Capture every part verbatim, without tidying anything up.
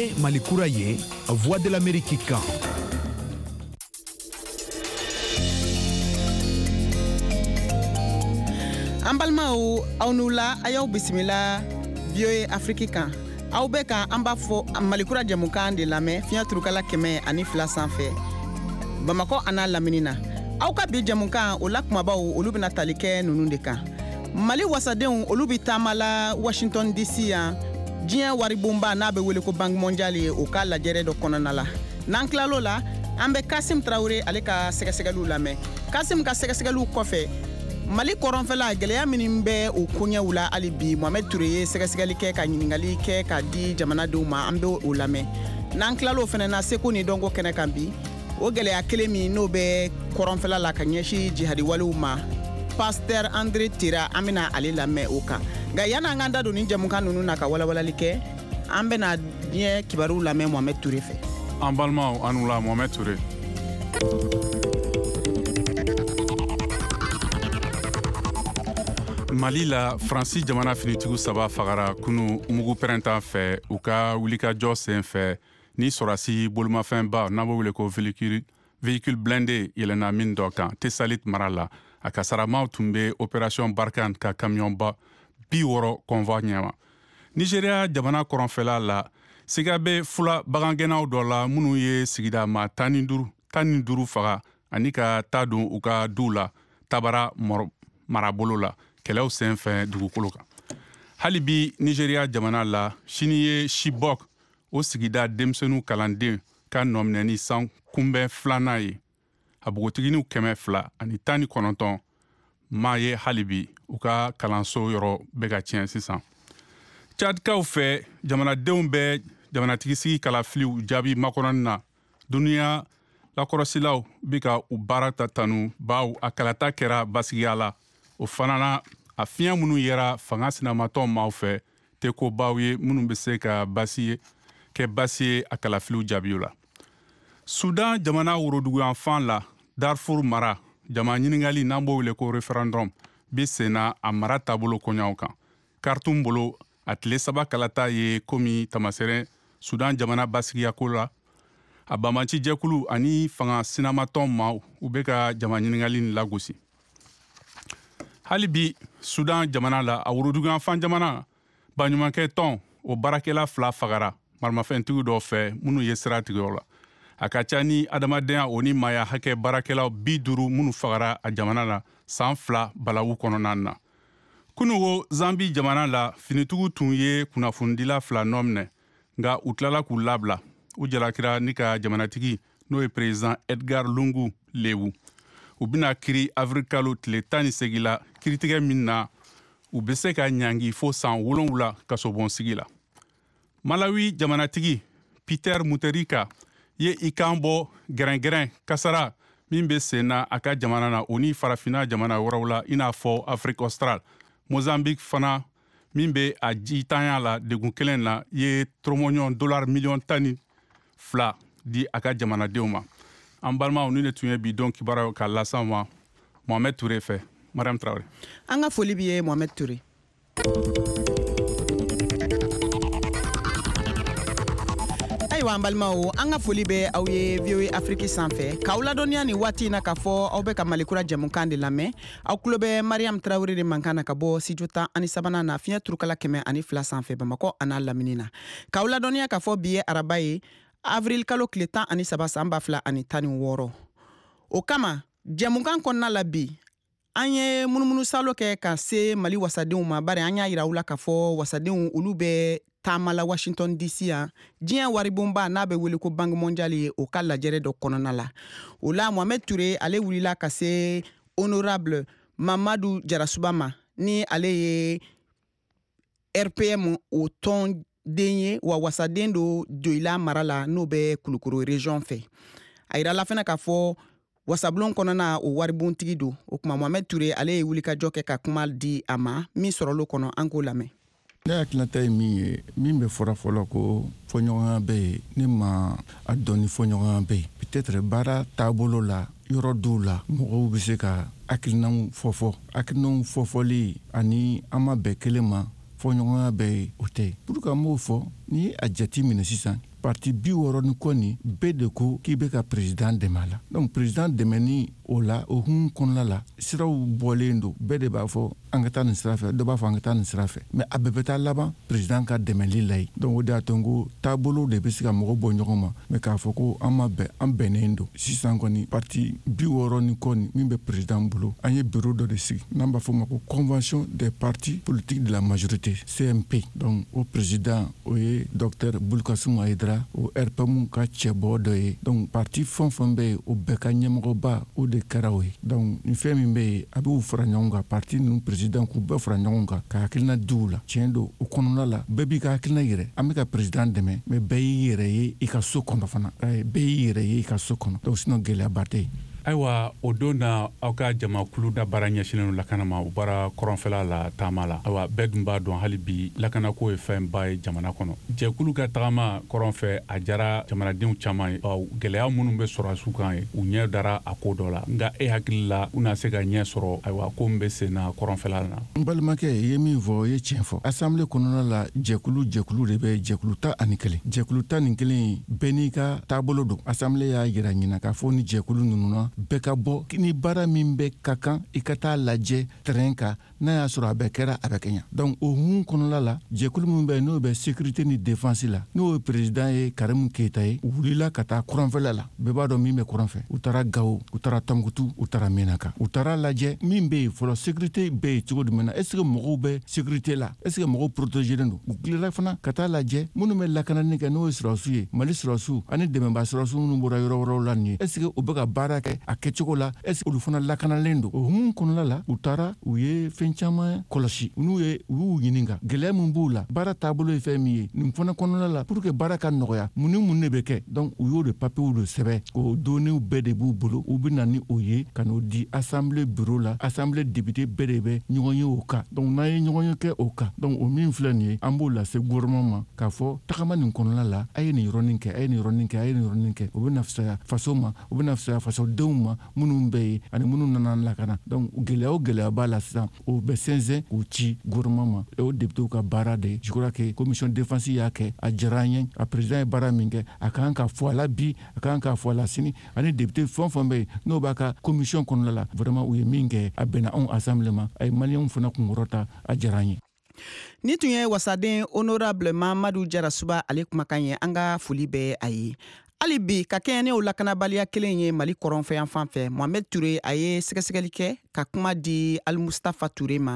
ye Malikura ye, Voix de l'Amérique kan. An balimaw aw n'u la a y'aw bisimila V O A Afrique kan. Aw bɛ ka an b'a fɔ Malikura jamukan de lamɛn fiɲɛ turukala kɛmɛ ani fila sanfɛ Bamakɔ a n'a lamini na. Aw ka bi jamukan o la kumabaw olu bɛna tali kɛ ninnu de kan. Mali wasadenw olu bɛ taama la Washington D C yan diɲɛ waribonba n'a bɛ wele ko Banque mondiale ye o ka lajɛrɛ dɔ kɔnɔna la. N'an tilal'o la an bɛ Kasim Traoré ale ka sɛgɛsɛgɛliw lamɛn. Kasim ka sɛgɛsɛgɛliw kɔfɛ Mali kɔrɔnfɛla gɛlɛya minnu bɛ o koɲɛw la hali bi Mohamed Touré ye sɛgɛsɛgɛli kɛ ka ɲininkali kɛ ka di jamanadenw ma an bɛ o lamɛn. N'an tilal'o fana na seko ni dɔnko kɛnɛ kan bi o gɛlɛya kelen min n'o bɛ kɔrɔnfɛla la ka ɲɛsin jihadi walew ma Pasteur André Tera an bɛna ale lamɛn o kan. Nka yan'an k'an da don ni jamukan ninnu na ka walawalali kɛ an bɛna diɲɛ kibaruw lamɛn Mohamed Touré fɛ. An balimaw an n'u la Mohamed Touré. Mali la Faransi jamana finitigiw saba fagara kunu mugu pɛrɛntan fɛ u ka wulikajɔ sen fɛ ni sɔrasi bolomafɛnba n'an b'o wele ko véhicule véhicule blindé yɛlɛnna min dɔ kan Tesalit mara la a kasaramaw tun bɛ opération Barkhane ka kamiyɔnba bi wɔɔrɔ convoi ɲɛma. Nigeria jamana kɔrɔnfɛla la siga bɛ fula bagangɛnnaw dɔ la minnu ye sigida maa tan ni duuru tan ni duuru faga ani ka taa don u ka duw la tabara marabolo la kɛlɛw senfɛ dugukolo kan. Hali bi Nigeria jamana la sini ye Chibok o sigida denmisɛnninw kalanden ka nɔminɛni san kunbɛn filanan ye. A bogotiginiw kɛmɛ fila ani tan ni kɔnɔntɔn maa ye hali bi u ka kalanso yɔrɔ bɛ ka tiɲɛ sisan. Tchadkaw fɛ jamanadenw bɛ jamanatigisi kalafiliw jaabi makɔnɔni na. Duniya lakɔrɔsilaw bɛ ka u baara ta tanu baw a kalata kɛra basigiya la. O fana na a fiɲɛ minnu yɛra fanga sinamatɔ maaw fɛ tɛ ko baw ye minnu bɛ se ka basi ye kɛ basi ye a kalafiliw jaabiw la. Sudan jamana woroduguyanfan la Darfur mara jama ɲiningali n'an b'o wele ko référendum bi senna a mara taabolo koɲaw kan. Khartoum bolo a tile saba kalata ye komi tamasɛrɛ Sudan jamana basigiyako la a banbanci jɛkulu ani fanga sinamatɔ maaw u bɛ ka jama ɲiningali ni lagosi. Hali bi Sudan jamana la a woroduguyanfan jamana baɲumankɛ tɔn o baarakɛla fila fagara maramafɛntigi dɔ fɛ minnu ye sira tigɛ o la. A ka ca ni adamadenya o ni maya hakɛ baarakɛlaw bi duuru minnu fagara a jamana la san fila balawu kɔnɔna na. Kunungo Zambi jamana la finitigiw tun ye kunnafonidila fila nɔ minɛ nka u tilala k'u labila. U jalakira ni ka jamanatigi n'o ye président Edgar Lungu Lewu. U bɛna kiri avril kalo tile tan ni segin la kiritigɛ min na u bɛ se ka ɲangi fo san wolonwula kasobɔnsigi la. Malawi jamanatigi Peter Mutharika ye i kan bɔ gɛrɛngɛrɛn kasara min bɛ sen na a ka jamana na o ni farafina jamana wɛrɛw la i n'a fɔ Afrique australe. Mozambique fana min bɛ a jitanya la degun kelen na ye tromɔɲɔn dollar miliyɔn tan ni fila di a ka jamanadenw ma. An balimaw ni ne tun ye bi dɔn kibaruyaw ka lasa ma Mohamed Touré fɛ. Mariam Traoré. An ka foli b'i ye Mohamed Touré. Ayiwa an balimaw an ka foli bɛ aw ye V O A Afrique sanfɛ k'aw ladɔnniya ni waati in na k'a fɔ aw bɛ ka Malikura jamukan de lamɛn aw tulo bɛ Mariam Traoré de mankan na ka bɔ studio tan ani sabanan na fiɲɛ turukala kɛmɛ ani fila sanfɛ Bamakɔ a n'a lamini na k'aw ladɔnniya k'a fɔ bi ye araba ye avril kalo tile tan ani saba san ba fila ani tan ni wɔɔrɔ. O kama jamukan kɔnɔna la bi an ye munumunu salo kɛ ka se Mali wasadenw ma bari an y'a yira u la k'a fɔ wasadenw olu bɛ taama la Washington D C yan diɲɛ waribonba n'a bɛ wele ko Banque mondiale ye o ka lajɛrɛ dɔ kɔnɔna la. O la Mohamed Touré ale wulila ka se honorable Mamadu Jarasuba ma ni ale ye R P M o tɔn den ye wa wasaden do Doila mara la n'o bɛ Kulukoro region fɛ. A yirala fana k'a fɔ wasabulon kɔnɔna o waribontigi do o kuma Mohamed Touré ale ye wulikajɔ kɛ ka kuma di a ma min sɔrɔlo kɔnɔ an k'o lamɛn. Ne hakilinata ye min ye min bɛ fɔra fɔlɔ ko fɔɲɔgɔnya bɛ yen ne ma a dɔn ni fɔɲɔgɔnya bɛ yen peut-être baara taabolo la yɔrɔ dɔw la mɔgɔw bɛ se ka hakilinaw fɔfɔ hakilinaw fɔfɔli ani an ma bɛn kelen ma fɔɲɔgɔnya bɛ yen o tɛ pour que an b'o fɔ ni a jate minɛ sisan parti bi wɔɔrɔ ni kɔ ni bɛɛ de ko k'i bɛ ka président dɛmɛ a la donc président dɛmɛ ni o la o hukumu kɔnɔna la siraw bɔlen don bɛɛ de b'a fɔ an ka taa nin sira fɛ dɔ b'a fɔ an ka taa nin sira fɛ mais a bɛɛ bɛ taa laban président ka dɛmɛli la ye donc o de y'a to n ko taabolo de bɛ se ka mɔgɔ bɔ ɲɔgɔn ma mais k'a fɔ ko an ma bɛn an bɛnnen don sisan kɔni parti bi wɔɔrɔ ni kɔ ni min bɛ président bolo an ye bureau dɔ de sigi n'an b'a fɔ o ma ko convention des partis politiques de la majorité C M P donc o président o ye docteur Bulkasum Ayidara o R P M ka cɛbɔ dɔ ye donc parti fɛn o fɛn bɛ yen o bɛɛ ka ɲɛmɔgɔba o de kɛra o ye donc ni fɛn min bɛ yen a b'u fara ɲɔgɔn kan parti ninnu président k'u bɛɛ fara ɲɔgɔn kan ka hakilina di u la tiɲɛ don o kɔnɔna la bɛɛ b'i ka hakilina yɛrɛ an bɛ ka président dɛmɛ mais bɛɛ y'i yɛrɛ ye i ka so kɔnɔ fana bɛɛ y'i yɛrɛ ye i ka so kɔnɔ donc sinon gɛlɛyaba tɛ yen. Ayiwa o don na aw ka jamakulu da baara ɲɛsinnen lakana ma o baara kɔrɔnfɛla la taama la ayiwa bɛɛ dun b'a dɔn hali bi lakanako ye fɛn ba ye jamana kɔnɔ jɛkulu ka tagama kɔrɔnfɛ a jara jamanadenw caman ye ɔ gɛlɛya minnu bɛ sɔrɔ a su kan ye u ɲɛ dara a ko dɔ la nka e hakili la u na se ka ɲɛ sɔrɔ ayiwa ko min bɛ sen na kɔrɔnfɛla na. n balimakɛ i ye min fɔ o ye tiɲɛ fɔ assemblée kɔnɔna la jɛkulu jɛkulu de bɛ jɛkulu ta ani kelen jɛkulu ta ni kelen bɛɛ n'i ka taabolo don assemblée y'a yira ɲina k'a fɔ ni jɛkulu ninnu na bɛɛ ka bɔ ni baara min bɛ ka kan i ka taa lajɛ terrain kan n'a y'a sɔrɔ a bɛɛ kɛra a bɛ kɛ ɲa donc o hukumu kɔnɔna la jɛkulu min bɛ n'o bɛ sécurité ni défense la n'o ye président ye Karimu Keyita ye u wulila ka taa kuranfɛla la bɛɛ b'a dɔn min bɛ kuran fɛ u taara Gawo u taara Tɔnbukutu u taara Menaka u taara lajɛ min bɛ yen fɔlɔ sécurité bɛ yen cogo jumɛn na est ce que mɔgɔw bɛ sécurité la est ce que mɔgɔw protégélen don u tilala fana ka taa lajɛ minnu bɛ lakanani kɛ n'o ye sɔrɔsiw ye Mali sɔrɔsiw ani dɛmɛbaa sɔrɔsiw minnu bɔra yɔrɔ wɛrɛw la nin ye est ce que u bɛ ka baara kɛ a kɛcogo la est ce que olu fana lakanalen don o hukumu kɔnɔna la u taara u ye fɛn caman kɔlɔsi n'u ye u y'u ɲininka gɛlɛya min b'u la baara taabolo ye fɛn min ye nin fana kɔnɔna la pour que baara ka nɔgɔya mun ni mun de bɛ kɛ donc u y'o de papiyew de sɛbɛn o données bɛɛ de b'u bolo u bɛ na ni o ye ka n'o di assemblée bureau la assemblée député bɛɛ de bɛ ɲɔgɔn ye o kan donc n'an ye ɲɔgɔn ye kɛ o kan donc o min filɛ nin ye an b'o lase gouvernement ma k'a fɔ tagama nin kɔnɔna la a ye nin yɔrɔnin kɛ a ye nin yɔrɔnin kɛ a ye nin yɔrɔnin kɛ o bɛ na fisaya faso ma o bɛ na fisaya fasodenw ma minnu bɛ yen ani minnu nana lakana donc gɛlɛya o gɛlɛya b'a la sisan o bɛ sɛnsɛn k'o ci gouvernement ma o député ka baara de je crois que commission défense y'a kɛ a diyara an ye a président ye baara min kɛ a kan ka fɔ a la bi a kan ka fɔ a la sini ani député fɛn o fɛn bɛ yen n'o b'a ka commission kɔnɔna la vraiment u ye min kɛ a bɛnna anw assemblée ma a ye maliyɛnw fana kunkɔrɔta a diyara an ye. Ni tun ye wasaden honorable Mamadu Jarasuba ale kumakan ye an ka foli bɛ a ye. Hali bi ka kɛɲɛ ni o lakanabaliya kelen ye Mali kɔrɔnfɛ yan fan fɛ Mohamed Touré a ye sɛgɛsɛgɛli kɛ ka kuma di Ali Mustafa Touré ma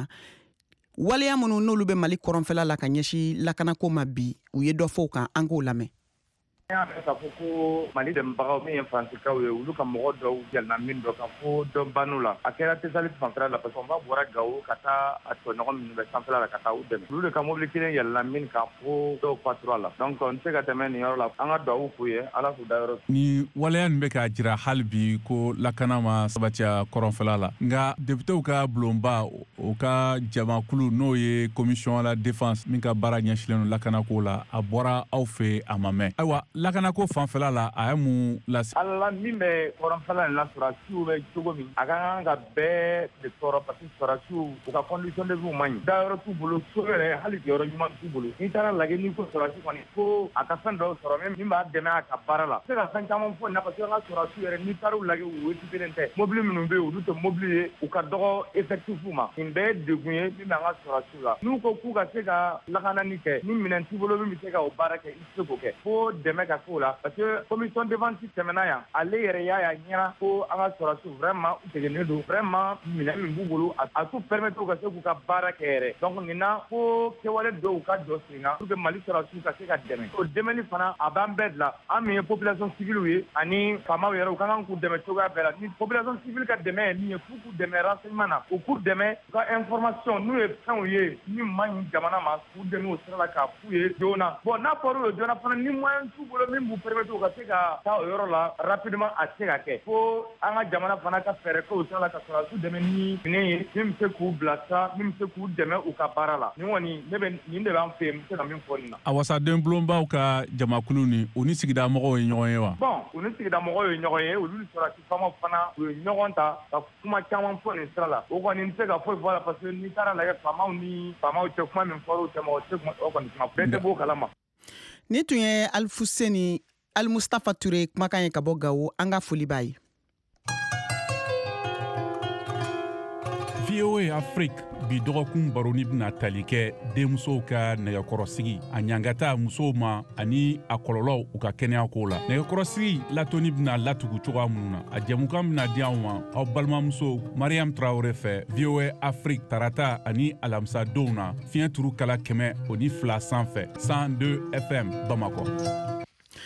waleya minnu n'olu bɛ Mali kɔrɔnfɛla la ka ɲɛsin lakanako ma bi u ye dɔ fɔ o kan an k'o lamɛn. Y'a mɛn k'a fɔ ko Mali dɛmɛbagaw min ye Faransikaw ye olu ka mɔgɔ dɔw yɛlɛnna min dɔ kan fo dɔ bannu la a kɛra Tesalit fanfɛla la parce que on va bɔra Gawo ka taa a tɔɲɔgɔn minnu bɛ sanfɛla la ka taa u dɛmɛ olu de ka mobili kelen yɛlɛnna min kan fo dɔw patura la donc n tɛ se ka tɛmɛ nin yɔrɔ la an ka duwawu k'u ye Ala k'u da yɔrɔ. Ni waleya nin bɛ k'a jira hali bi ko lakana ma sabatiya kɔrɔnfɛla la nka députéw ka bulonba o ka jamakulu n'o ye commission la défense min ka baara ɲɛsinnen don lakanako la a bɔra aw fɛ a ma mɛn ayiwa lakanako fanfɛla la a ye mun lase. Ala min bɛ kɔrɔnfɛla in la sɔrɔsiw bɛ cogo min a ka kan ka bɛɛ de tɔɔrɔ parce que sɔrɔsiw u ka condition de vie man ɲi dayɔrɔ t'u bolo so yɛrɛ hali jɔyɔrɔ ɲuman t'u bolo n'i taara lajɛ n'i ko sɔrɔsi kɔni ko a ka fɛn dɔw sɔrɔ min b'a dɛmɛ a ka baara la se ka fɛn caman fɔ na parce que an ka sɔrɔsiw yɛrɛ n'i taara u lajɛ u équipelen tɛ mobili minnu bɛ yen olu tɛ mobili ye u ka dɔgɔ effectif ma nin bɛɛ ye degun ye min bɛ an ka sɔrɔsiw la n'u ko k'u ka se ka lakanani kɛ ni minɛn t'u bolo min bɛ se ka o baara kɛ i tɛ se k'o kɛ fo dɛmɛ ka k'o la parce que commission défense tɛmɛna yan ale yɛrɛ y'a y'a ɲɛna ko an ka sɔrɔsiw vraiment u seginnen don vraiment minɛn min b'u bolo a t'u permettre u ka se k'u ka baara kɛ yɛrɛ donc nin na ko kɛwale dɔw ka jɔ sen kan pour que Mali sɔrɔsiw ka se ka dɛmɛ o dɛmɛni fana a b'an bɛɛ de la an min ye population civile ye ani faamaw yɛrɛ u ka kan k'u dɛmɛ cogoya bɛɛ la ni population civile ka dɛmɛ ye min ye f'u k'u dɛmɛ renseignement na u k'u dɛmɛ u ka information n'u ye fɛnw ye min man ɲi jamana ma k'u dɛmɛ o sira la k'a f'u ye joona bon n'a fɔra o joona fana ni moyen t'u bolo min b'u permettre u ka se ka taa o yɔrɔ la rapidement a tɛ se ka kɛ fo an ka jamana fana ka fɛɛrɛ kɛ o sira la ka sɔrɔsiw dɛmɛ ni minɛn ye min bɛ se k'u bilasira min bɛ se k'u dɛmɛ u ka baara la nin kɔni ne bɛ nin de b'an fɛ yen n bɛ se ka min fɔ nin na. A wasaden bulonbaw ka jamakulu ni o ni sigida mɔgɔw ye ɲɔgɔn ye wa. bon u ni sigida mɔgɔw ye ɲɔgɔn ye olu ni sɔrɔsi faamaw fana u ye ɲɔgɔn ta ka kuma caman fɔ nin sira la o kɔni n tɛ se ka foyi fɔ a la parce que n'i taara lajɛ faamaw ni faamaw cɛ kuma min fɔra o cɛ ma o tɛ kuma o kɔni kuma bɛɛ tɛ b'o kalama. ni tun ye Alfuseni Almustafa Ture kumakan ye ka bɔ Gawo an ka foli b'a ye. V O A Afrique bi dɔgɔkun baroni bena tali kɛ denmusow ka nɛgɛkɔrɔsigi a ɲangata musow ma ani a kɔlɔlɔw u ka kɛnɛya ko la. nɛgɛkɔrɔsigi latoni bena latugu cogoya minnu na a jɛmukan bena di anw ma aw balimamuso Mariam Traore fɛ V O A Afrique tarata ani alamisa donw na fiɲɛ turu kala kɛmɛ o ni fila sanfɛ cent deux F M Bamakɔ.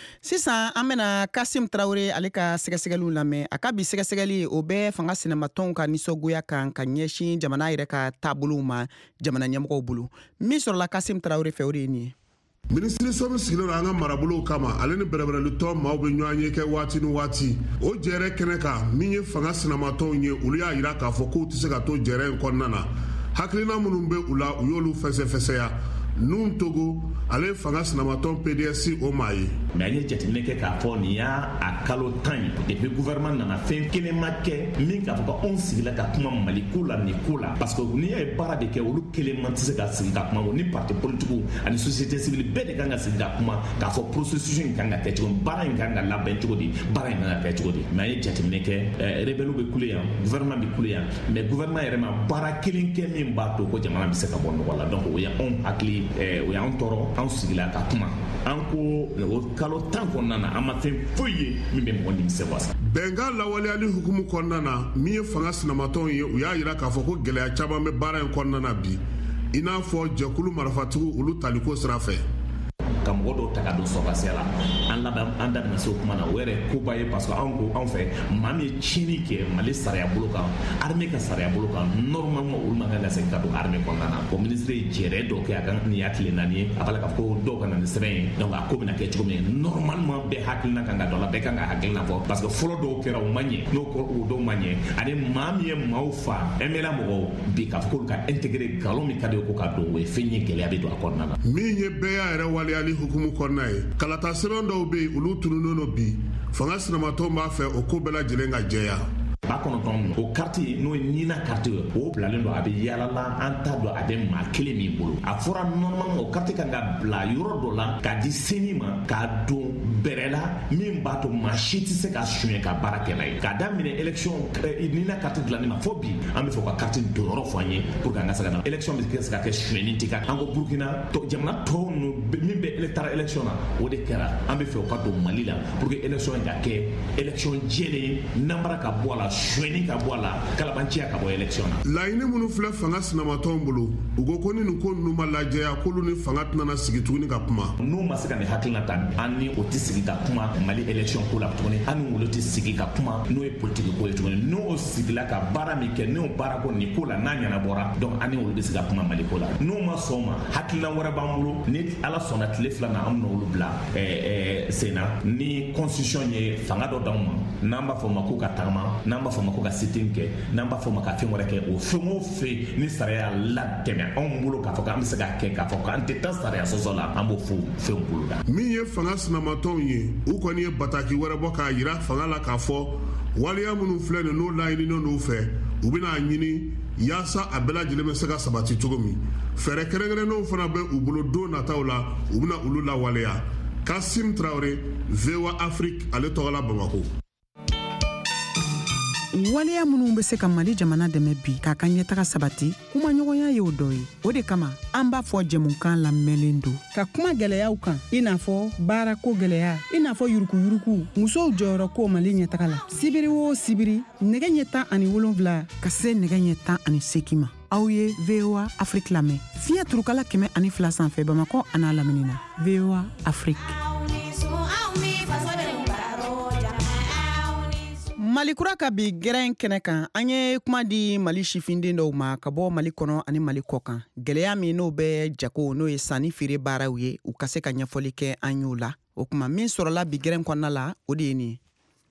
Sisan an bena Kasim Traore ale ka sɛgɛsɛgɛliw lamɛn a ka bi sɛgɛsɛgɛli o bɛ fanga sinamatɔnw ka nisɔngoya kan ka ɲɛsin jamana yɛrɛ ka taabolow ma jamana ɲɛmɔgɔw bolo. Min sɔrɔla Kasim Traore fɛ o de ye nin ye. Minisiri sɔmi sigilen an ka marabolow kama ale ni bɛrɛbɛrɛlitɔ maaw bɛ ɲɔgɔn ye kɛ waati ni waati o jɛrɛ kɛnɛ kan min ye fanga sinamatɔnw ye olu y'a yira k'a fɔ k'u tɛ se ka to jɛrɛ in kɔnɔna na hakilina minnu bɛ u la u y'olu fɛsɛfɛsɛya Nun Togo ale fanga sinamatɔn P D S o maa ye. Mais an ye jateminɛ kɛ k'a fɔ nin y'a a kalo tan ye depuis gouvernement nana fɛn kelen ma kɛ min k'a fɔ ko anw sigila ka kuma Mali ko la nin ko la parce que n'i y'a ye baara de kɛ olu kelen man tɛ se ka sigi ka kuma ni parti politique ani société civile bɛɛ de kan ka sigi ka kuma k'a fɔ processus in kan ka kɛ cogo baara in kan ka labɛn cogo di baara in kan ka kɛ cogo di mais an ye jateminɛ kɛ rebelle bɛ kule yan gouvernement bɛ kule yan mais gouvernement yɛrɛ ma baara kelen kɛ min b'a to ko jamana bɛ se ka bɔ nɔgɔ la donc o ye anw hakili o y'an tɔɔrɔ anw sigila ka kuma an ko o kalo tan kɔnɔna na an ma fɛn foyi ye min bɛ mɔgɔ nimisi wasa. Bɛnkan lawaleyali hukumu kɔnɔna na min ye fanga sinamatɔnw ye u y'a yira k'a fɔ ko gɛlɛya caman bɛ baara in kɔnɔna na bi i n'a fɔ jɛkulu marifatigiw olu taliko sira fɛ. Ka mɔgɔ dɔw ta ka don sɔrɔsiya la an laban an da bɛna se o kuma na o yɛrɛ koba ye parce que anw ko anw fɛ maa min ye tiɲɛni kɛ Mali sariya bolo kan armée ka sariya bolo kan normalement olu man kan ka segin ka don armée kɔnɔna na o ministre ye jɛrɛ dɔ kɛ a kan nin y'a tile naani ye a b'a la k'a fɔ ko dɔw ka na ni sɛbɛn ye donc a ko bɛna kɛ cogo min normalement bɛɛ hakilina kan ka dɔ la bɛɛ kan ka hakilina fɔ parce que fɔlɔ dɔw kɛra o ma ɲɛ n'o o dɔw ma ɲɛ ani maa min ye maaw fa M L A mɔgɔw bi k'a fɔ k'olu ka intégrer galon min ka di ko ka don o ye fɛn ye gɛlɛya bɛ don a kɔnɔna na. Min ye bɛɛ y'a yɛrɛ waleyali hukumu kɔnɔna ye kalata sɛbɛn dɔw bɛ yen olu tununnen don bi fanga sinamatɔw b'a fɛ o ko bɛɛ lajɛlen ka jɛya. ba kɔnɔntɔn o carte n'o ye Nina carte ye o bilalen don a bɛ yalala an t'a dɔn a bɛ maa kelen min bolo a fɔra normalement o carte kan ka bila yɔrɔ dɔ la k'a di seni ma k'a don bɛrɛ la min b'a to maa si tɛ se ka suɲɛ ka baara kɛ n'a ye k'a daminɛ élection Nina carte dilanni ma fɔ bi an bɛ fɛ ka carte don yɔrɔ fɔ an ye pour que an ka se ka na élection bɛ se ka kɛ suɲɛni tɛ ka an ko Burkina jamana tɔw min bɛ électoral élection na o de kɛra an bɛ fɛ o ka don Mali la pour que élection in ka kɛ élection jɛlen namara ka bɔ a la suɲɛni ka bɔ a la kalabanciya ka bɔ élection na. Laɲini minnu filɛ fanga sinamatɔw bolo u ko ko ni nin ko ninnu ma lajɛya k'olu ni fanga tɛna sigi tuguni ka kuma. N'u ma se ka nin hakilina ta an ni o tɛ sigi ka kuma Mali élection ko la tuguni an ni olu tɛ sigi ka kuma n'o ye politique ko ye tuguni n'o sigila ka baara min kɛ n'o baara ko nin ko la n'a ɲɛnabɔra donc an ni olu bɛ se ka kuma Mali ko la n'o ma sɔn ma hakilina wɛrɛ b'an bolo ni Ala sɔnna tile fila na an bɛna olu bila sen na ni constitution ye fanga dɔ d'anw ma n'an b'a fɔ ma ko ka tagama n'an b'a fɔ ma ko ka sitting kɛ n'an b'a fɔ ma ka fɛn wɛrɛ kɛ o fɛn o fɛn ni sariya latɛmɛ anw bolo k'a fɔ k'an bɛ se ka kɛ k'a fɔ k'an tɛ taa sariya sɔsɔ la an b'o fɔ fɛnw bolo la. Min ye fanga sinamatɔw ye u kɔni ye bataki wɛrɛ bɔ k'a yira fanga la k'a fɔ waleya minnu filɛ nin n'o laɲininen n'u fɛ u bɛna ɲini yaasa a bɛɛ lajɛlen bɛ se ka sabati cogo min fɛɛrɛ kɛrɛnkɛrɛnnenw fana bɛ u bolo don nataw la u bɛna olu lawaleya. Kasim Traore, V O A Afrique ale tɔgɔ la Bamako. Waleya minnu bɛ se ka Mali jamana dɛmɛ bi k'a ka ɲɛtaga sabati kuma ɲɔgɔnya ye o dɔ ye o de kama an b'a fɔ jɛmukan lamɛnlen don ka kuma gɛlɛyaw kan i n'a fɔ baara ko gɛlɛya i n'a fɔ yurukuyuruku musow jɔyɔrɔ ko Mali ɲɛtaga la sibiri o sibiri nɛgɛ ɲɛ tan ani wolonwula ka se nɛgɛ ɲɛ tan ani seegin ma aw ye V O A Afrique lamɛn fiɲɛ turukala kɛmɛ ani fila sanfɛ Bamakɔ a n'a lamini na V O A Afrique. Malikura ka bi gɛrɛn kɛnɛ kan an ye kuma di Mali sifinden dɔw ma ka bɔ Mali kɔnɔ ani Mali kɔ kan gɛlɛya min n'o bɛ jago n'o ye sanni feere baaraw ye u ka se ka ɲɛfɔli kɛ an y'o la o kuma min sɔrɔla bi gɛrɛn kɔnɔna la o de ye nin ye.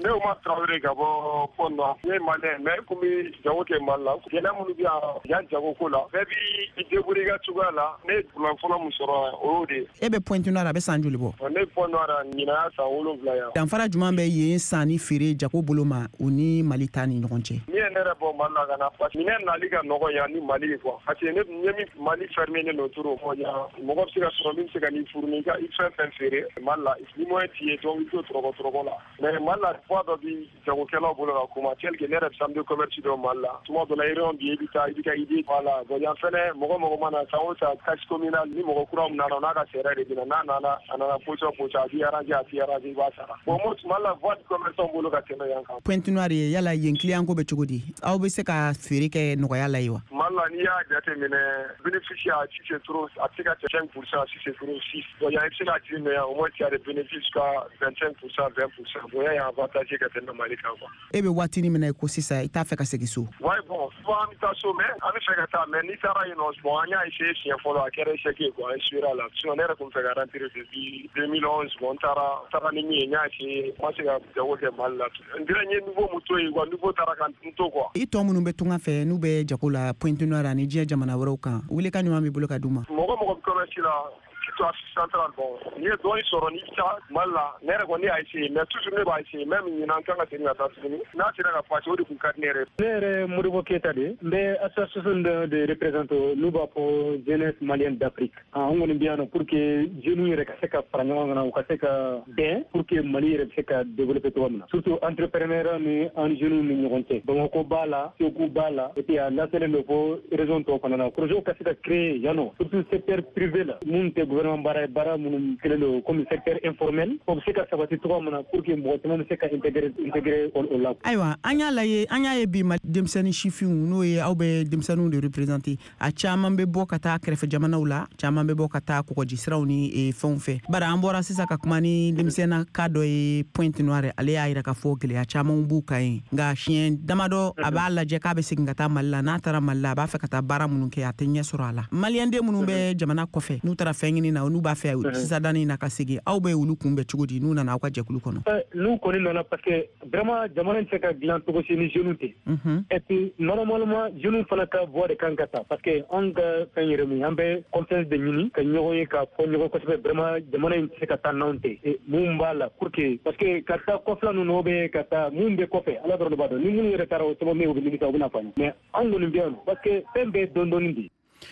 ne ma trawre ga bo fondo ne mane me kumi jawo ke malla gena munu biya ya jago ko la be bi deburi ga tugala ne plan fona musoro o de ebe point no ara be sanjuli bo ne fondo ara nyina sa wolo vla ya dan fara juma be yen sani fere jago boloma uni malitani ngonche ni ne rebo malla ga na fa ni na liga nogo ya ni mali ko ati ne nyemi mali ferme ne no turo ko ya mo ko siga so min siga ni furni ga ifa fen fere malla isli mo ti e don to tro tro la mais malla fois do bi jago kala boloma kuma tel ke ne reb sam de commerce do malla tumo do la iron bi ebita idika idi wala go ya fene mo mo mana sa o sa tax communal ni mo ko ram na na ga sere de na na na ana pocho pocho di arrange ati arrange ba sara bo mo malla voie de commerce bolo ga teno yanka point noir yala yen client ko be chogodi aw be se ka fere ke no yala yiwa malla ni ya jate mine bénéficiaire si c'est trop atika cinq pour cent si c'est trop six do ya epsi na ti me au moins tu as des bénéfices ka vingt-cinq pour cent vingt pour cent bo ya avantage ka teno malika quoi ebe watini mine ko sisa ita fe ka segiso ouais bon soit mi ta so mais ami fe ka ta mais ni sara ino bon anya ise si follow akere cheke quoi insura la si on est comme ça garantir depuis deux mille onze bon tara tara ni ni nya si moi c'est ga woke mal la ndira ni nouveau moto yi quoi nouveau tara kan nto quoi ito munu be tunga fe nu be jakola point no ara ni je jamana woro kan wile kan mi bolo ka duma mogo mogo ko ci la central bon ni do yi soro ni ta malla ne re ko ni ay ci mais toujours ne ba ci même ni nan kan ta ni ta ni na ci daga fa ci odi ku kat ne re ne muribo keta de be association de, de représentants nuba pour jeunesse malienne d'Afrique en ngoni biano pour que jeune re ka seka franyo ngana ka seka bien pour que mali re seka développer to amna surtout entrepreneur ni en jeune ni ngonte bon ko bala ko ku bala et puis la télé no pour raison to panana projet ka seka créer yano surtout secteur privé là mun te gouvernement bara bara mun kelelo comme secteur informel pour que ça va être trop mana pour que mo tamam se ka intégrer intégrer au la aywa anya la ye anya ye bi ma demsani chifu no ye awbe demsanu de représenter a chama be bokata krefe jamana ula chama be bokata ko ko jisrawni e fonfe bara ambora sisa ka kumani demsena kado e point noire ale ayira ka fogele a chama mbuka e nga chien damado abala je ka be singata malla na tara malla ba fa kata bara munun ke atenya surala maliende munun be jamana kofe nu tara fengini na nu ba fa sisa dani na kasigi awbe ulu kumbe chugudi nu na na kwa je kulukono nous connaissons na parce que vraiment jamana se ka glan to ko sini jeunute et puis normalement jeune fana ka voix de kankata parce que on ga fanyere mi ambe confiance de mini ka nyoye ka fo nyogo ko se vraiment jamana se ka tanonte et mumbala pour que parce que kata kofla no nobe kata mumbe kofe ala do bado ni mun yere taro to me obi ni ka obina fanya mais angoni bien parce que pembe dondonindi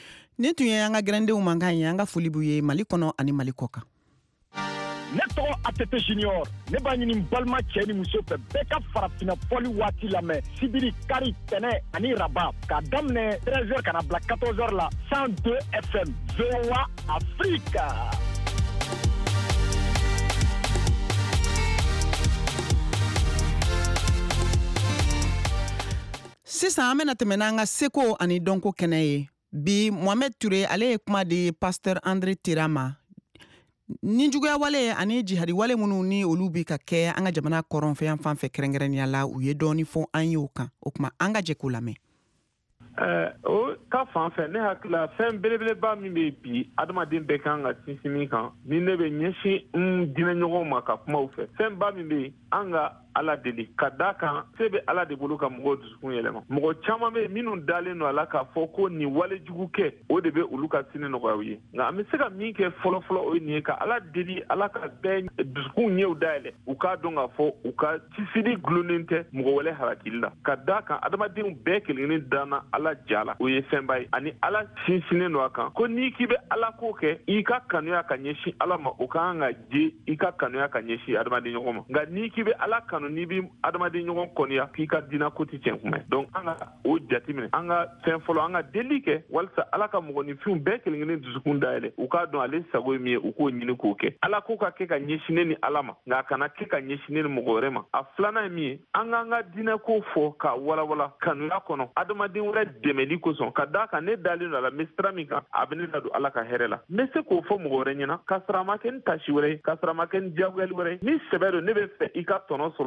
ne tuye anga grande u manganya anga fulibuye malikono ani malikoka ne tɔgɔ A T T Junior ne b'a ɲini n balima cɛ ni muso fɛ bɛɛ ka farafina fɔli waati lamɛn sibiri kari tɛnɛ ani raba k'a daminɛ treize heures ka na bila quatorze heures la cent deux F M V O A Afrique. sisan an bena tɛmɛ n'an ka seko ani dɔnko kɛnɛ ye bi Mohamed Touré ale ye kuma di pasteur André Tirama ni juguya wale ani jihadi wale munu ni olu bi ka kɛ an ka jamana kɔrɔnfɛ yan fan fɛ kɛrɛnkɛrɛnya la u ye dɔɔni fɔ an ye o kan o kuma an ka jɛ k'o lamɛn Uh, o ka fan fɛ ne hakila fɛn belebeleba min bɛ bi adamaden bɛɛ kan ka sinsin min kan ni ne bɛ ɲɛsin n diinɛɲɔgɔnw ma ka kuma u fɛ fɛnba min bɛ an ka ala deli ka da kan se bɛ ala de bolo ka mɔgɔw dusukun yɛlɛma mɔgɔ caman bɛ minnu dalen don a la k'a fɔ ko nin wale jugu kɛ o de bɛ olu ka sini nɔgɔya u ye nka an bɛ se ka min kɛ fɔlɔfɔlɔ o ye nin ye ka ala deli ala ka bɛɛ dusukun ɲɛw dayɛlɛ u k'a dɔn k'a fɔ u ka cisiri gulonnen tɛ mɔgɔ wɛrɛ hakili la ka da kan adamadenw bɛɛ kelen-kelen danna ala jala o ye fɛnba ye ani ala sinsinnen don a kan ko n'i k'i bɛ ala ko kɛ i ka kanuya ka ɲɛsin ala ma o ka kan ka je i ka kanuya ka ɲɛsin adamaden ɲɔgɔn ma nka n'i k'i bɛ ala kanu n'i bɛ adamaden ɲɔgɔn kɔniya k'i ka diinɛ ko tɛ tiɲɛ kuma ye donc an ka o jateminɛ an ka fɛn fɔlɔ an ka deli kɛ walasa ala ka mɔgɔninfinw bɛɛ kelen-kelen dusukun dayɛlɛ u k'a dɔn ale sago ye min ye u k'o ɲini k'o kɛ ala ko ka kɛ ka ɲɛsinnen ni ala ma nka a kana kɛ ka ɲɛsinnen ni mɔgɔ wɛrɛ ma a filanan ye min ye an k'an ka diinɛ ko fɔ k'a walawala kanuya kɔnɔ adamaden wɛrɛ dɛmɛli kosɔn ka da kan ne dalen don a la n bɛ sira min kan a bɛ ne ladon ala ka hɛrɛ la n bɛ se k'o fɔ mɔgɔ wɛrɛ ɲɛna k'a sɔrɔ a ma kɛ ni tasi wɛrɛ ye k'a sɔrɔ a ma kɛ ni diyagoyali wɛrɛ ye ni sɛbɛ don ne bɛ fɛ i ka tɔnɔ sɔrɔ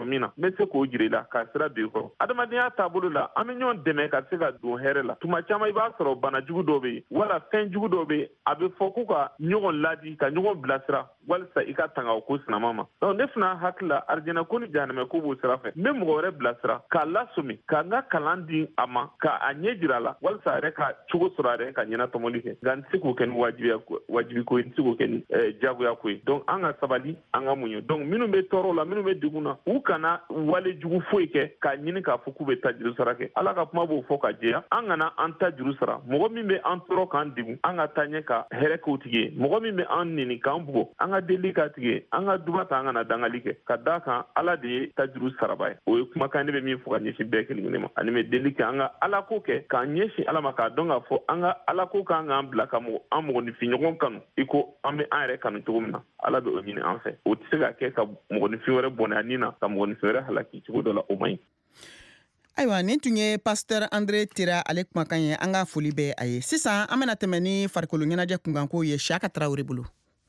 sɔrɔ min na n bɛ se k'o jira i la k'a sira don i kɔrɔ adamadenya taabolo la an bɛ ɲɔgɔn dɛmɛ ka se ka don hɛrɛ la tuma caman i b'a sɔrɔ bana jugu dɔw bɛ yen wala fɛn jugu dɔw bɛ yen a bɛ fɔ ko ka ɲɔgɔn ladi ka ɲɔgɔn bilasira walisa i ka tanga o ko sinama ma donc ne fana hakili la arijɛnɛ ko ni jahanɛmɛ ko b'o sira fɛ n bɛ mɔgɔ wɛrɛ bilasira k'a lasomi ka n ka kalan di a ma ka a ɲɛ jira a la walisa a yɛrɛ ka cogo sɔrɔ a yɛrɛ ka ɲɛna tɔmɔli kɛ nka n tɛ se k'o kɛ ni wajibi ko ye n tɛ se k'o kɛ ni jagoya ko ye donc an ka sabali an ka muɲu donc minnu bɛ tɔɔrɔ la minnu bɛ degun na u kana wale jugu foyi kɛ k'a ɲini k'a fɔ k'u bɛ taa juru sara kɛ ala ka kuma b'o fɔ ka jɛya an kana an ta juru sara mɔgɔ min bɛ an tɔɔrɔ k'an degun an ka taa ɲɛ ka hɛrɛ k'o tigi ye mɔgɔ min bɛ an nɛni k'an bugɔ an ka deli k'a tigi ye an ka duba ta an kana dangali kɛ ka d'a kan ala de ye ta juru saraba ye o ye kumakan ne bɛ min fɔ ka ɲɛsin bɛɛ kelen kelen ma ani bɛ deli kɛ an ka ala ko kɛ k'an ɲɛsin ala ma k'a dɔn k'a fɔ an ka ala ko k'an k'an bila ka mɔgɔ an mɔgɔninfin ɲɔgɔn kanu i ko an bɛ an yɛrɛ kanu cogo min na ala bɛ o ɲini an fɛ o tɛ se ka kɛ ka mɔgɔninfin wɛrɛ bɔnɛ a nin na ka mɔgɔninfin wɛrɛ halaki cogo dɔ la o man ɲi. Ayiwa nin tun ye pasteur André Tera ale kumakan ye an ka foli bɛ a ye sisan an bɛna tɛmɛ ni farikolo ɲɛnajɛ kunkanko ye Siyaka Tarawele bolo.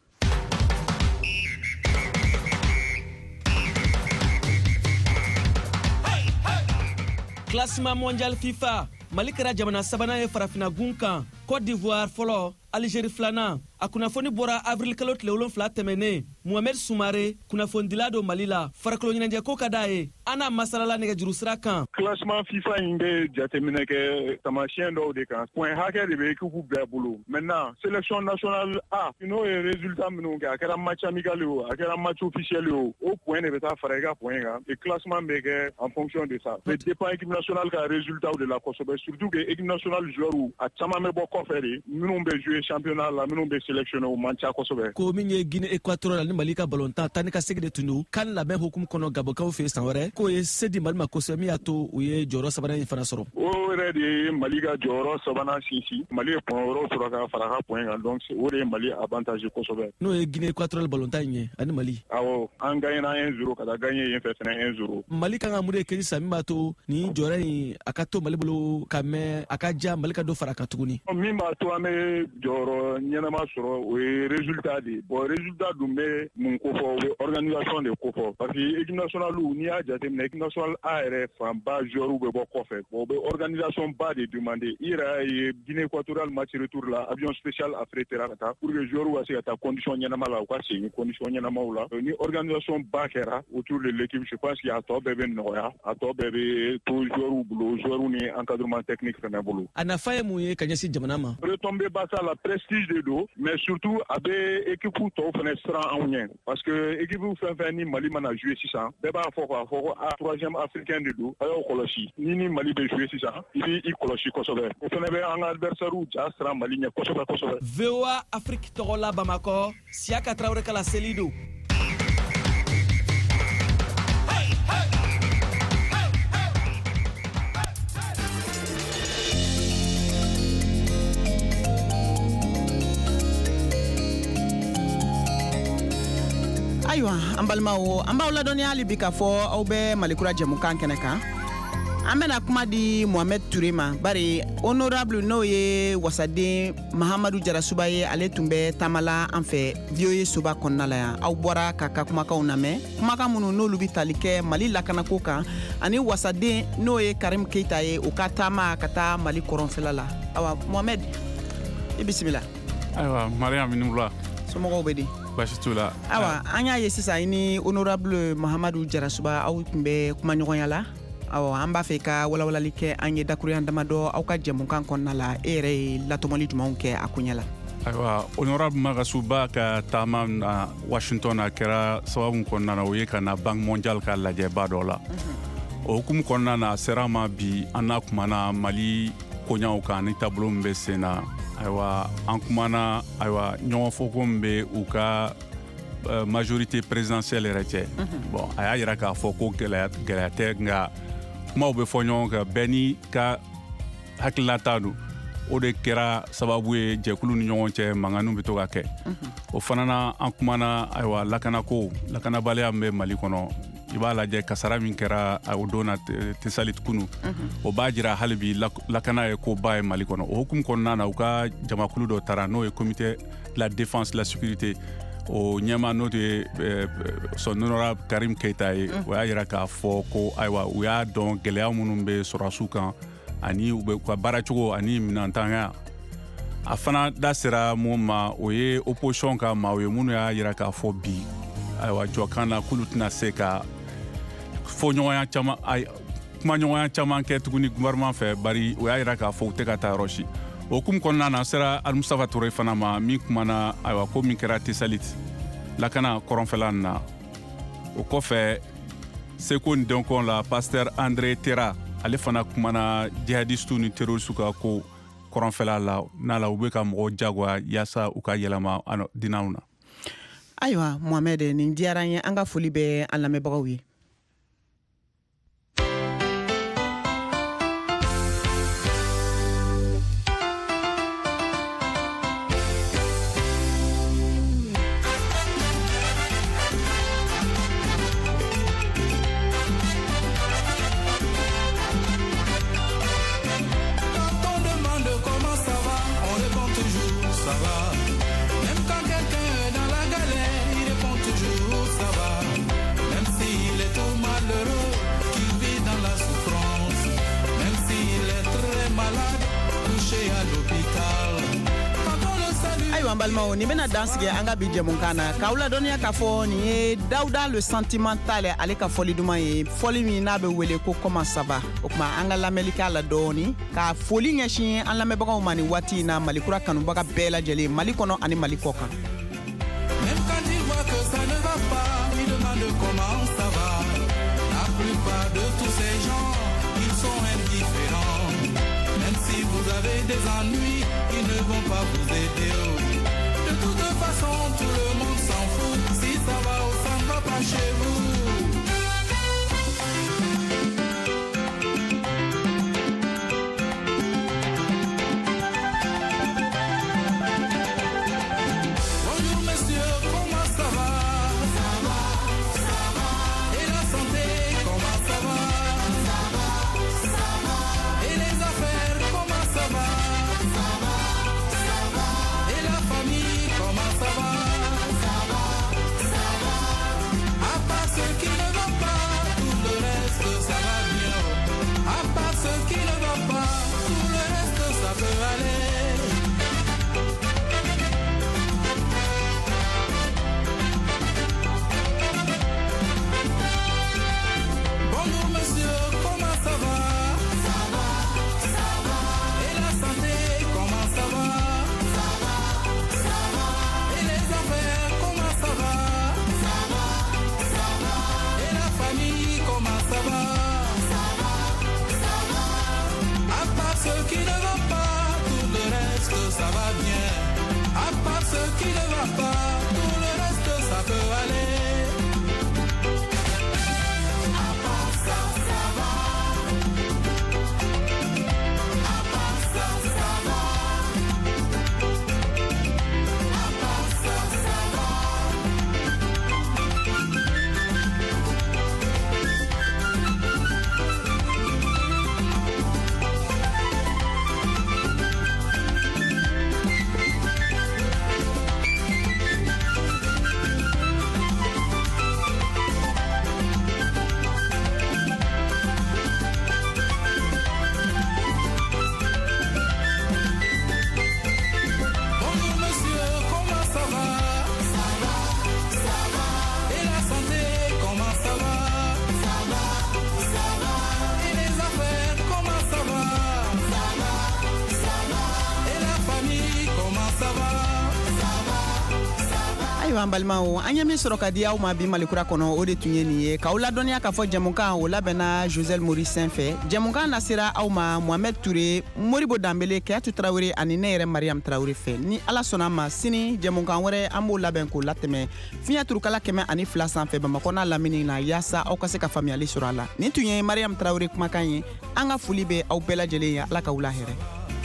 Classement mondial FIFA Mali kɛra jamana sabanan ye farafina gun kan Côte d'Ivoire fɔlɔ Algérie filanan a kunnafoni bɔra avril kalo tile wolonfila tɛmɛnen Mohamed Soumare kunnafonidila do Mali la farikolo ɲɛnajɛ ko ka d'a ye an n'a masalala nɛgɛjuru sira kan classement FIFA in bɛ jateminɛ kɛ tamasiyɛn dɔw de kan point hakɛ de bɛ équipe bɛɛ bolo maintenant sélection nationale A n'o ye résultat minnu kɛ a kɛra match amical ye o a kɛra match officiel ye o o point de bɛ taa fara i ka point kan et classement bɛ kɛ en fonction de ça ça dépend équipe nationale ka résultat de la kosɛbɛ surtout que équipe nationale joueur a caman bɛ bɔ kɔfɛ de minnu bɛ jouer championnat la minnu bɛ sélectionner o man ca kosɛbɛ ko min ye Guinée équatoriale ni Mali ka ballontan tan ni ka segin de tun do kan labɛn hukumu kɔnɔ gabokaw fɛ san wɛrɛ k'o ye se di Mali ma kosɛbɛ min y'a to u ye jɔyɔrɔ sabanan in fana sɔrɔ o yɛrɛ de ye Mali ka jɔyɔrɔ sabanan sinsin Mali ye point wɛrɛw sɔrɔ ka fara ka point kan donc o de ye Mali avantage kosɛbɛ n'o ye Guinée équatoriale ballontan in ye ani Mali awɔ an gagnera un zéro ka taa gagner yen fɛ fɛnɛ un zéro Mali kan ka mun de kɛ sisan min b'a to ni jɔyɔrɔ in a ka to Mali bolo ka mɛn a ka ja Mali ka dɔ fara kan tuguni min b'a to an bɛ jɔyɔrɔ ɲɛnama sɔrɔ o ye résultat de bon résultat dun bɛ mun ko fɔ o bɛ organisation de ko fɔ parce que équipe nationale n'i y'a jateminɛ équipe nationale A yɛrɛ fanba joueurs bɛ bɔ kɔfɛ bon o bɛ organisation ba de demander i yɛrɛ y'a ye Guinée équatoriale match retour la avion spécial affrétera ka taa pour que joueurs ka se ka taa condition ɲɛnama la u ka segin condition ɲɛnamaw la ni organisation ba kɛra autour de l'équipe je pense que a tɔ bɛɛ bɛ nɔgɔya a tɔ bɛɛ bɛ to joueurs bolo joueurs ni encadrement technique fana bolo a nafa ye mun ye ka ɲɛsin jamana ma retombée ba ça la prestige de do mais surtout a bɛ équipe tɔw fana siran anw ɲɛ parce que équipe fɛn fɛn ni Mali mana jouer sisan bɛɛ b'a fɔ k'a fɔ ko a troisième africain de do a y'o kɔlɔsi ni ni Mali bɛ jouer sisan i b'i i kɔlɔsi kosɛbɛ o fana bɛ an ka adversaire ja siran Mali ɲɛ kosɛbɛ kosɛbɛ V O A Afrique tɔgɔ la Bamakɔ Siyaka Tarawele kala seli do ayiwa an balimaw an b'aw ladɔnniya hali bi k'a fɔ aw bɛ malikura jɛmukan kɛnɛ kan an bɛna kuma di Mohamed Touré ma bari honorable n'o ye wasaden Mahamadu Jarasuba ye ale tun bɛ taamala an fɛ V O A soba kɔnɔna la yan aw bɔra k'a ka kumakanw lamɛn kumakan minnu n'olu bɛ tali kɛ Mali lakanako kan ani wasaden n'o ye Karim Keita ye o ka taama ka taa Mali kɔrɔnfɛla la awa Mohamed i bisimila ayiwa Mariam Minubula somɔgɔw bɛ di basi t'u la awa an y'a ye sisan i ni honorable Mahamadu Jarasuba aw tun bɛ kumaɲɔgɔnya la awɔ an b'a fɛ ka walawalali kɛ an ye dakuruyan damadɔ aw ka jɛmukan kɔnɔna la e yɛrɛ ye latɔmɔli jumɛnw kɛ a ko ɲɛ la ayiwa honorable Magasuba ka taama na Washington a kɛra sababu kɔnɔna na o ye ka na Banque mondiale ka lajɛba dɔ la o hukumu kɔnɔna na a sera ma bi an n'a kumana Mali koɲaw kan ni taabolo min bɛ sen na ayiwa an kumana ayiwa ɲɔgɔn fɔ ko min bɛ u ka uh, majorité présidentielle yɛrɛ cɛ bon a y'a yira k'a fɔ ko gɛlɛya gɛlɛya tɛ nka kumaw bɛ fɔ ɲɔgɔn kan bɛɛ n'i ka hakililata don o de kɛra sababu ye jɛkulu ni ɲɔgɔn cɛ mankanniw bɛ to ka kɛ o fana na an kumana ayiwa lakanako lakanabaliya min bɛ Mali kɔnɔ i b'a lajɛ kasara min kɛra o don na Tesalit kunu o b'a jira hali bi lakana ye koba ye Mali kɔnɔ o hukumu kɔnɔna na u ka jamakulu dɔ taara n'o ye comité de la défense de la sécurité o ɲɛma n'o de ye son honorable Karim Keita ye o y'a yira k'a fɔ ko ayiwa u y'a dɔn gɛlɛya minnu bɛ sɔrɔdasiw kan ani u bɛ ka baaracogo ani minɛntanya a fana da sera mun ma o ye opposition ka maa o ye minnu y'a yira k'a fɔ bi ayiwa jɔkan na k'olu tɛna se ka fɔɲɔgɔnya caman kumaɲɔgɔnya caman kɛ tuguni gouvernement fɛ bari o y'a yira k'a fɔ u tɛ ka taa yɔrɔ si o hukumu kɔnɔna na sera Alimustafa Ture fana ma min kumana ayiwa ko min kɛra Tesalit lakana kɔrɔnfɛla na o kɔfɛ Seko ni Dɔnkɔn la pasteur André Terra ale fana kumana jihadistu ni terroristu ka ko kɔrɔnfɛla la n'a la u bɛ ka mɔgɔw jagoya yaasa u ka yɛlɛma dinaw na. Ayiwa Mohamed nin diyara n ye an ka foli bɛ an lamɛnbagaw ye. Balimaw ni bena dansige an ka bi jɛmukan na k'aw ladɔnniya k'a fɔ nin ye Dawuda le sentimental ale ka fɔli duman ye fɔli min n'a bɛ wele ko comment ça va o kuma an ka lamɛnli k'a la dɔɔni ka foli ɲɛsin an lamɛnbagaw ma nin waati in na Malikura kanubaga bɛɛ lajɛlen Mali kɔnɔ ani Mali kɔ kan. Même quand il voit que ça ne va pas, il demande comment ça va. La plupart de tous ces gens, ils sont indifférents. Même si vous avez des ennuis, ils ne vont pas vous aider. De toute façon, tout le monde s'en fout. Si ça va ou ça ne va pas chez vous. An balimaw an ye min sɔrɔ ka di aw ma bi Malikura kɔnɔ o de tun ye nin ye k'aw ladɔnniya k'a fɔ jɛmukan o labɛnna Josel Maurice fɛ jɛmukan nasera aw ma Mohamed Ture Moribo Dambele Keyatu Tarawele ani ne yɛrɛ Mariam Tarawele fɛ ni Ala sɔnna ma sini jɛmukan wɛrɛ an b'o labɛn k'o latɛmɛ fiɲɛ turukala kɛmɛ ani fila sanfɛ Bamakɔ n'a lamini na yaasa aw ka se ka faamuyali sɔrɔ a la nin tun ye Mariam Tarawele kumakan ye an ka foli bɛ aw bɛɛ lajɛlen ye Ala ka wula hɛrɛ.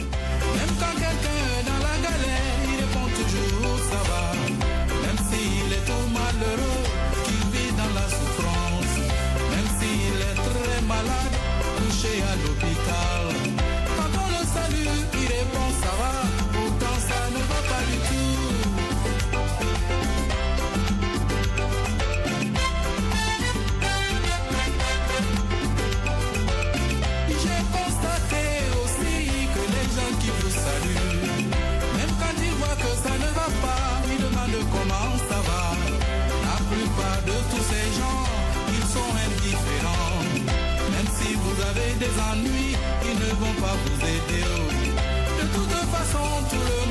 À l'hôpital. Quand on le salue, il répond ça va, pourtant ça ne va pas du tout. des ennuis, ils ne vont pas vous aider. Oh. De toute façon, tout le